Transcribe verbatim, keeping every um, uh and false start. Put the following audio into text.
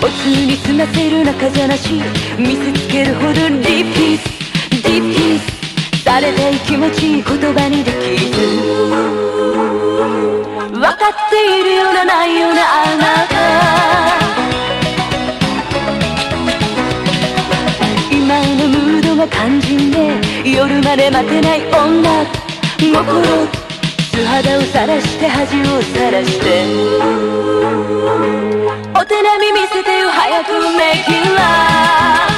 おつに済ませる仲じゃなし見せつけるほどディープキスディープキスされたい気持ち言葉にできず分かっているようなないようなあなた今のムードが肝心で夜まで待てない女心素肌を晒して恥をさらしてお手並み見せてよ早くメイキンラブ